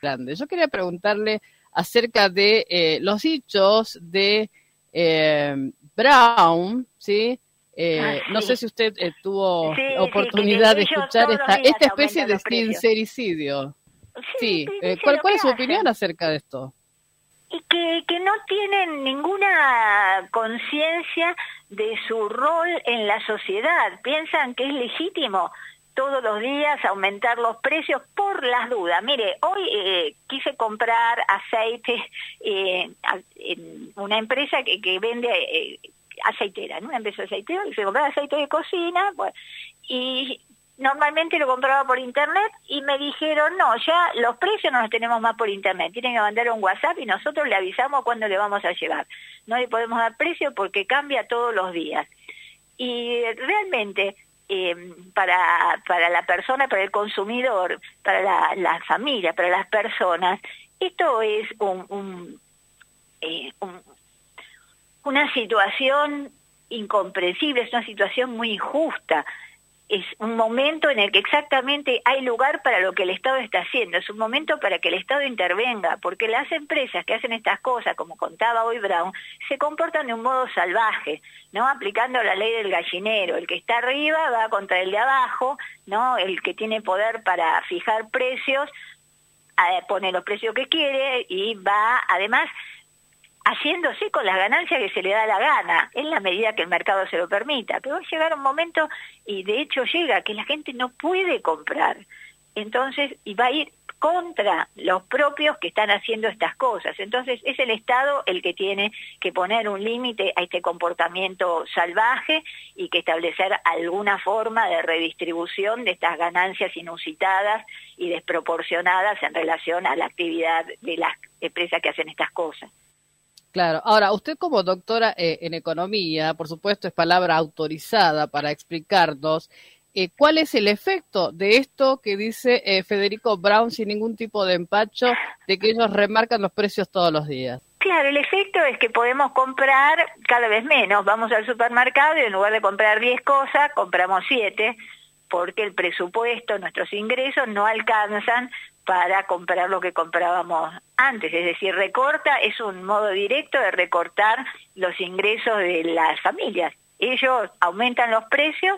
grande. Yo quería preguntarle acerca de los dichos de Brown, ¿sí? Sí. No sé si usted tuvo Sí, oportunidad de escuchar esta especie de sincericidio. Sí, Sí, ¿cuál es su opinión acerca de esto? Y que no tienen ninguna conciencia de su rol en la sociedad. Piensan que es legítimo todos los días aumentar los precios por las dudas. Mire, hoy quise comprar aceite en una empresa que vende aceitera, ¿no? Una empresa aceitera, quise comprar aceite de cocina, bueno, y normalmente lo compraba por internet y me dijeron, no, ya los precios no los tenemos más por internet, tienen que mandar un WhatsApp y nosotros le avisamos cuándo le vamos a llevar. No le podemos dar precio porque cambia todos los días. Y realmente para la persona, para el consumidor, para la familia, para las personas, esto es una situación incomprensible, es una situación muy injusta. Es un momento en el que exactamente hay lugar para lo que el Estado está haciendo, es un momento para que el Estado intervenga, porque las empresas que hacen estas cosas, como contaba hoy Brown, se comportan de un modo salvaje, ¿no? Aplicando la ley del gallinero, el que está arriba va contra el de abajo, ¿no? El que tiene poder para fijar precios, pone los precios que quiere y va, además, haciéndose con las ganancias que se le da la gana, en la medida que el mercado se lo permita. Pero va a llegar un momento, y de hecho llega, que la gente no puede comprar. Entonces, y va a ir contra los propios que están haciendo estas cosas. Entonces, es el Estado el que tiene que poner un límite a este comportamiento salvaje y que establecer alguna forma de redistribución de estas ganancias inusitadas y desproporcionadas en relación a la actividad de las empresas que hacen estas cosas. Claro. Ahora, usted como doctora en economía, por supuesto es palabra autorizada para explicarnos cuál es el efecto de esto que dice Federico Brown sin ningún tipo de empacho, de que ellos remarcan los precios todos los días. Claro, el efecto es que podemos comprar cada vez menos. Vamos al supermercado y en lugar de comprar 10 cosas, compramos 7, porque el presupuesto, nuestros ingresos no alcanzan para comprar lo que comprábamos antes, es decir, es un modo directo de recortar los ingresos de las familias. Ellos aumentan los precios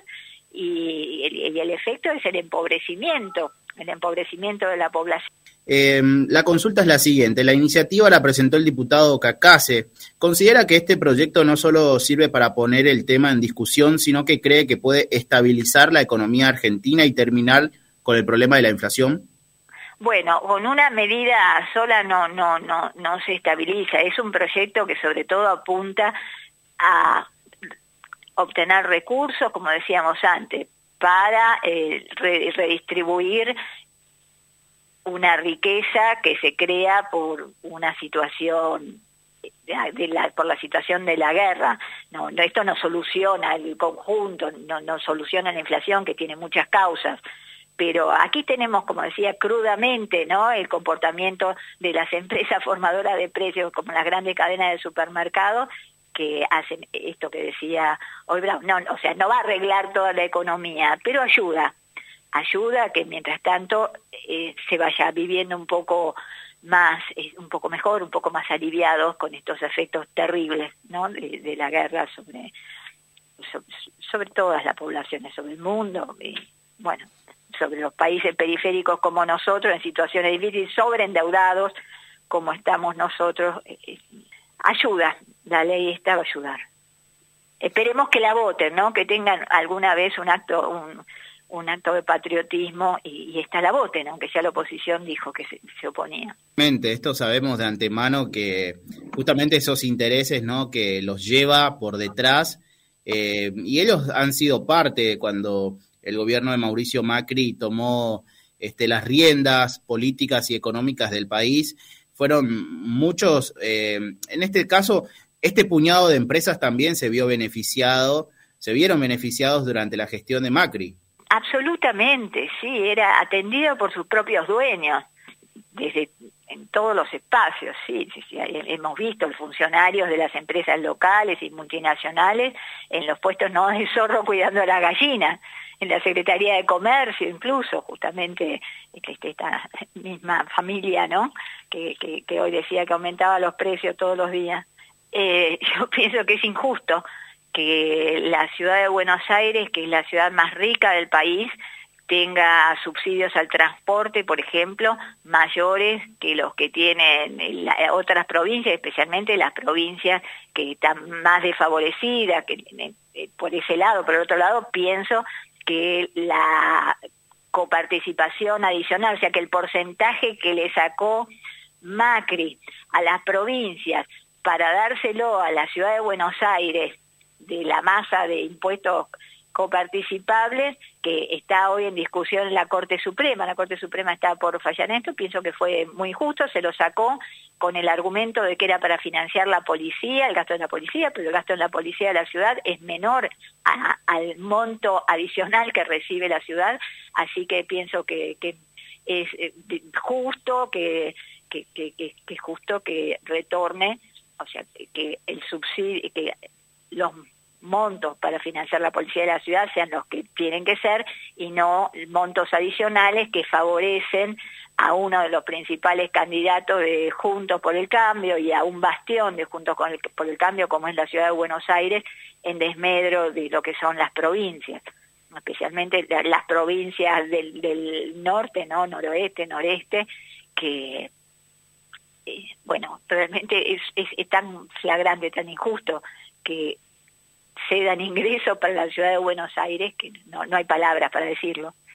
y el efecto es el empobrecimiento de la población. La consulta es la siguiente. La iniciativa la presentó el diputado Cacase. ¿Considera que este proyecto no solo sirve para poner el tema en discusión, sino que cree que puede estabilizar la economía argentina y terminar con el problema de la inflación? Bueno, con una medida sola no se estabiliza. Es un proyecto que sobre todo apunta a obtener recursos, como decíamos antes, para redistribuir una riqueza que se crea por una situación por la situación de la guerra. No, esto no soluciona el conjunto, no soluciona la inflación, que tiene muchas causas. Pero aquí tenemos, como decía, crudamente, ¿no?, el comportamiento de las empresas formadoras de precios, como las grandes cadenas de supermercados, que hacen esto que decía hoy Brown. No va a arreglar toda la economía, pero ayuda a que mientras tanto se vaya viviendo un poco más, un poco mejor, un poco más aliviados con estos efectos terribles, ¿no?, de la guerra sobre todas las poblaciones, sobre el mundo, y bueno, sobre los países periféricos como nosotros, en situaciones difíciles, sobreendeudados como estamos nosotros. Ayuda, la ley esta va a ayudar. Esperemos que la voten, ¿no?, que tengan alguna vez un acto de patriotismo y esta la voten, aunque ya la oposición dijo que se oponía. Esto sabemos de antemano que justamente esos intereses, ¿no?, que los lleva por detrás, y ellos han sido parte cuando el gobierno de Mauricio Macri tomó las riendas políticas y económicas del país. Fueron muchos, en este caso, este puñado de empresas también se vieron beneficiados durante la gestión de Macri. Absolutamente, sí, era atendido por sus propios dueños, en todos los espacios, sí. Hemos visto los funcionarios de las empresas locales y multinacionales en los puestos no de zorro cuidando a las gallinas. en la Secretaría de Comercio, incluso, justamente, esta misma familia, ¿no?, que hoy decía que aumentaba los precios todos los días. Yo pienso que es injusto que la ciudad de Buenos Aires, que es la ciudad más rica del país, tenga subsidios al transporte, por ejemplo, mayores que los que tienen otras provincias, especialmente las provincias que están más desfavorecidas, que por ese lado. Por el otro lado, pienso que la coparticipación adicional, o sea que el porcentaje que le sacó Macri a las provincias para dárselo a la ciudad de Buenos Aires de la masa de impuestos coparticipables, que está hoy en discusión en la Corte Suprema. La Corte Suprema está por fallar en esto. Pienso que fue muy injusto, se lo sacó con el argumento de que era para financiar la policía, el gasto de la policía, pero el gasto de la policía de la ciudad es menor al monto adicional que recibe la ciudad, así que pienso que es justo que es justo que retorne, o sea, que el subsidio, que los montos para financiar la policía de la ciudad sean los que tienen que ser y no montos adicionales que favorecen a uno de los principales candidatos de Juntos por el Cambio y a un bastión de Juntos por el Cambio como es la ciudad de Buenos Aires, en desmedro de lo que son las provincias, especialmente las provincias del norte, ¿no?, noroeste, noreste, que bueno, realmente es tan flagrante, tan injusto que se dan ingresos para la ciudad de Buenos Aires que no hay palabras para decirlo.